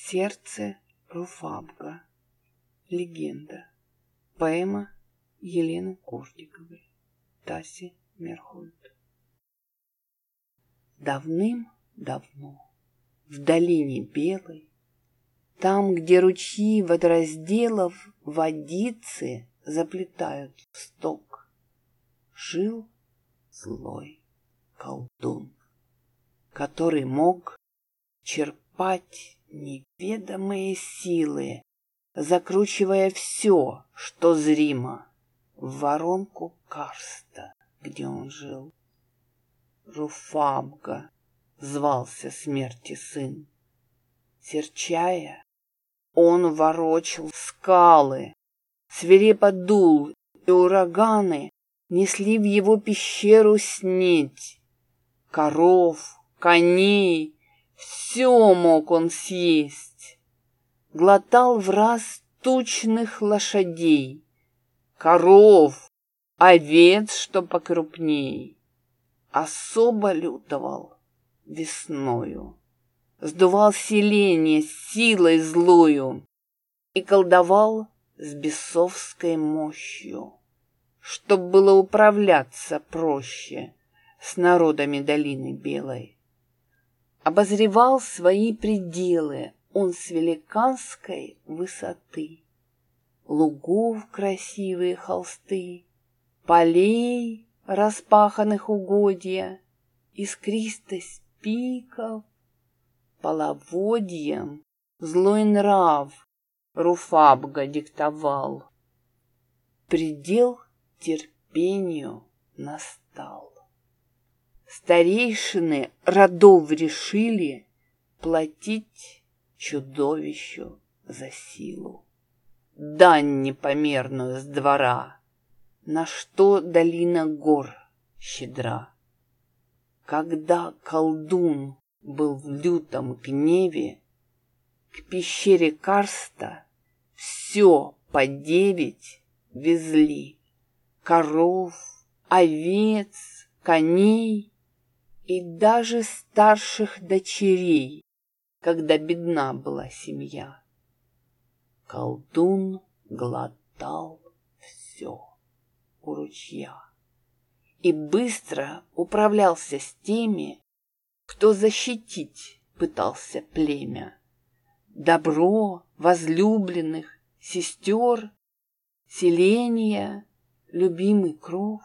Сердце Руфабга. Легенда. Поэма Елены Курдиковой. Таси Мерхольд. Давным-давно, в долине белой, там, где ручьи водоразделов водицы заплетают в сток, жил злой колдун, который мог черпать неведомые силы, закручивая все, что зримо, в воронку карста, где он жил. Руфабга звался смерти сын. Серчая, он ворочал скалы, свирепо дул, и ураганы несли в его пещеру снедь. Коров, коней, все мог он съесть. Глотал враз тучных лошадей, коров, овец, что покрупней. Особо лютовал весною, сдувал селение силой злою и колдовал с бесовской мощью, чтоб было управляться проще с народами долины белой. Обозревал свои пределы он с великанской высоты, лугов красивые холсты, полей распаханных угодья, искристость пиков, половодьем злой нрав Руфабга диктовал. Предел терпению настал. Старейшины родов решили платить чудовищу за силу дань непомерную с двора, на что долина гор щедра. Когда колдун был в лютом гневе, к пещере карста все по 9 везли: коров, овец, коней и даже старших дочерей, когда бедна была семья. Колдун глотал все у ручья и быстро управлялся с теми, кто защитить пытался племя. Добро возлюбленных, сестер, селения, любимый кров.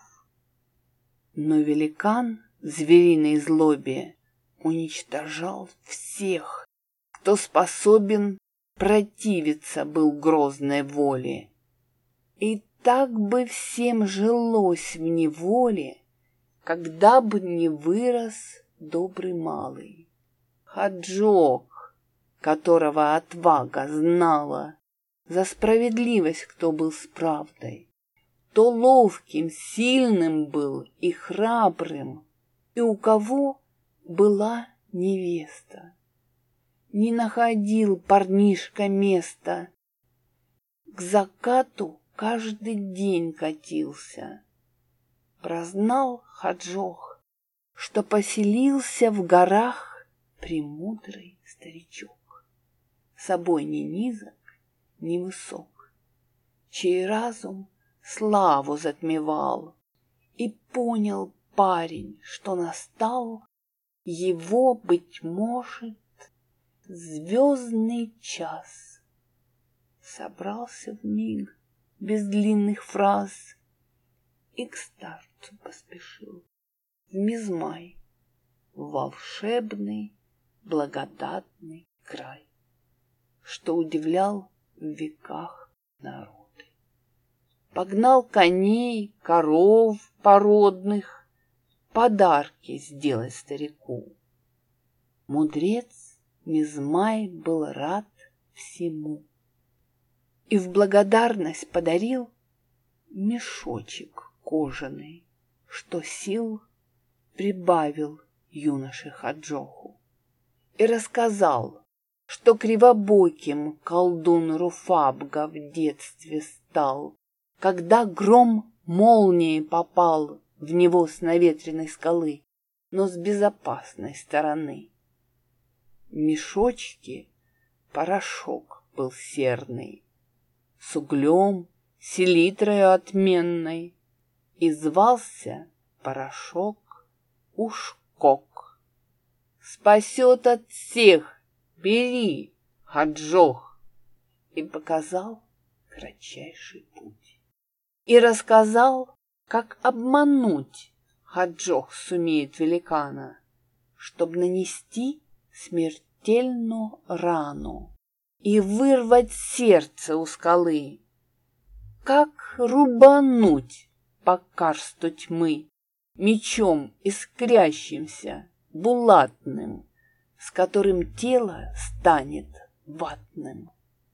Но великан в звериной злобе уничтожал всех, кто способен противиться был грозной воле. И так бы всем жилось в неволе, когда бы не вырос добрый малый Хаджок, которого отвага знала, за справедливость кто был с правдой, то ловким, сильным был и храбрым, и у кого была невеста. Не находил парнишка места, к закату каждый день катился. Прознал Хаджох, что поселился в горах премудрый старичок, собой ни низок, ни высок, чей разум славу затмевал, и понял парень, что настал его, быть может, звездный час. Собрался вмиг без длинных фраз и к старту поспешил в Мизмай, в волшебный благодатный край, что удивлял в веках народы. Погнал коней, коров породных, подарки сделать старику. Мудрец Мизмай был рад всему и в благодарность подарил мешочек кожаный, что сил прибавил юноше Хаджоху, и рассказал, что кривобоким колдун Руфабга в детстве стал, когда гром молнией попал в него с наветренной скалы, но с безопасной стороны. В мешочке порошок был серный, с углем, селитрою отменной, и звался порошок Ушкок. Спасет от всех, бери, Хаджох! И показал кратчайший путь. И рассказал, как обмануть Хаджох сумеет великана, чтоб нанести смертельную рану и вырвать сердце у скалы. Как рубануть по карсту тьмы мечом искрящимся, булатным, с которым тело станет ватным.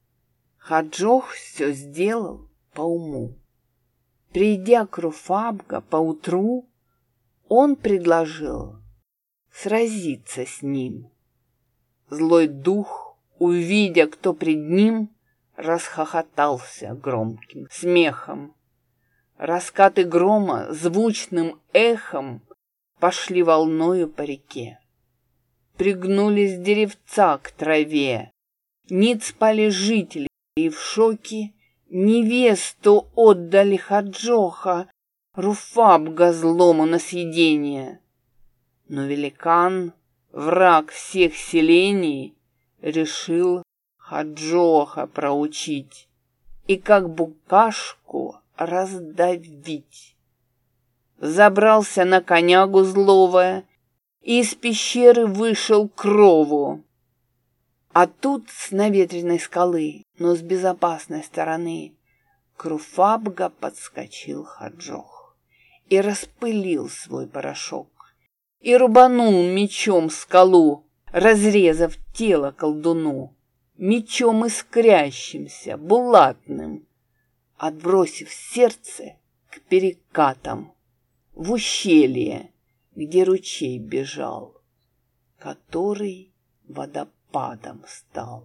Хаджох все сделал по уму. Придя к Руфабга поутру, он предложил сразиться с ним. Злой дух, увидя, кто пред ним, расхохотался громким смехом. Раскаты грома звучным эхом пошли волною по реке. Пригнулись деревца к траве, ниц спали жители, и в шоке невесту отдали Хаджоха Руфабга злому на съедение. Но великан, враг всех селений, решил Хаджоха проучить и как букашку раздавить. Забрался на конягу злого и из пещеры вышел к рову. А тут с наветренной скалы, но с безопасной стороны, к Руфабга подскочил Хаджох и распылил свой порошок, и рубанул мечом скалу, разрезав тело колдуну, мечом искрящимся, булатным, отбросив сердце к перекатам, в ущелье, где ручей бежал, который водопадом стал.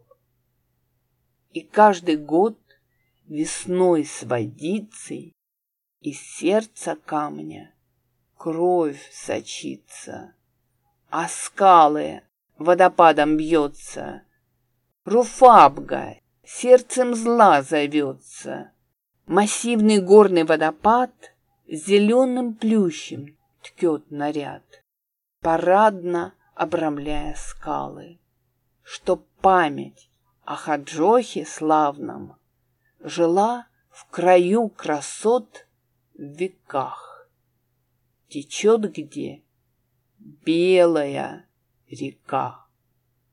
И каждый год весной с водицей из сердца камня кровь сочится, а скалы водопадом бьется. Руфабга сердцем зла зовется. Массивный горный водопад зеленым плющем ткет наряд, парадно обрамляя скалы, чтоб память о Хаджохе славном жила в краю красот в веках. Течет где белая река.